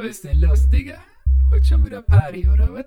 Was ist denn los, Digga? Heute schon wieder Party, oder was?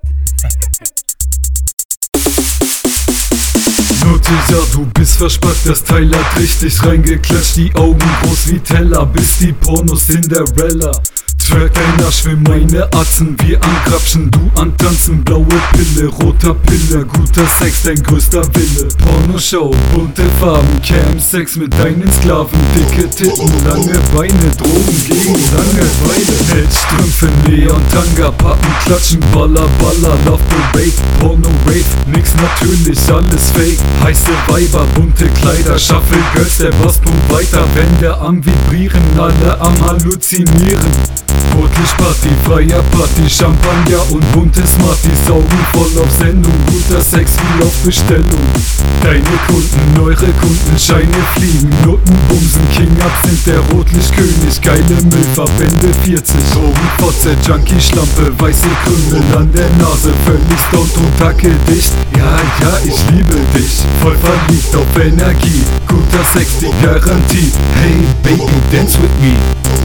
Noticia, du bist verspackt, das Teil hat richtig reingeklatscht. Die Augen groß wie Teller, bis die Pornos Cinderella. Track ein Arsch für meine Atzen, wir ankrapschen, du antanzen. Blaue Pille, roter Pille, guter Sex, dein größter Wille. Pornoshow, bunte Farben, Cam-Sex mit deinen Sklaven. Dicke Titten, lange Beine, Drogen gegen Langeweile. Hellstrümpfe, Neon, Tanga, Pappen, Klatschen, Baller, Baller, Love Parade, Porno Rave, nix natürlich, alles fake. Heiße Weiber, bunte Kleider, Shuffle Girls, der Boss pumpt weiter. Wände am Vibrieren, alle am Halluzinieren. Sportlich-Party, freier Party, Champagner und bunte Smarties. Augen voll auf Sendung, guter Sex wie auf Bestellung. Deine Kunden, eure Kunden, Scheine fliegen, Notenbumsen, King-Up sind der Rotlichtkönig. Geile Müllverbände 40, Drogenfotze, Junkie-Schlampe, weiße Krümel an der Nase. Völlig stoned und tackeldicht, ja, ich liebe dich. Voll verliebt auf Energie, guter Sex, die Garantie. Hey Baby, dance with me.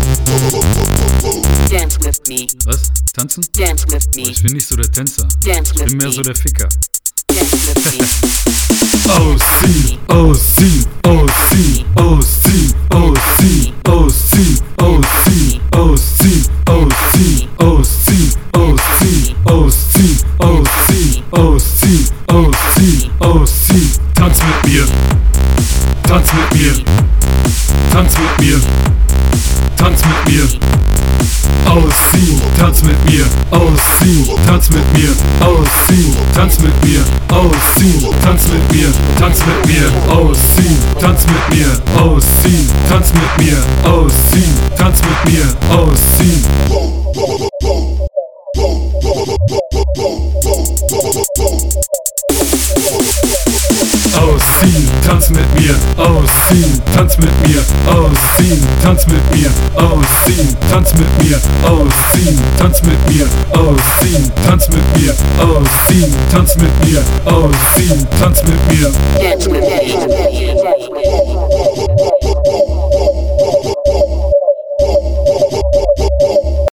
Dance with me. Was? Tanzen? Dance with me. Ich bin nicht so der Tänzer. Dance Ich with bin mehr me. so der Ficker. Dance with me. Ausziehen, ausziehen, ausziehen, ausziehen, ausziehen, ausziehen, ausziehen, ausziehen, ausziehen, ausziehen, ausziehen, ausziehen, ausziehen, ausziehen, ausziehen, ausziehen. Tanz mit mir, tanz mit mir, tanz mit mir, tanz mit mir. Ausziehen, tanz mit mir, ausziehen, tanz mit mir, ausziehen, tanz mit mir, ausziehen, tanz mit mir, tanz mit mir, ausziehen, tanz mit mir, ausziehen, tanz mit mir, ausziehen, tanz mit mir, ausziehen. Ausziehen, tanz mit mir, ausziehen, tanz mit mir, ausziehen, tanz mit mir, ausziehen, tanz mit mir, ausziehen, tanz mit mir, ausziehen, tanz mit mir, ausziehen, tanz mit mir, ausziehen, tanz mit mir. Dance with me.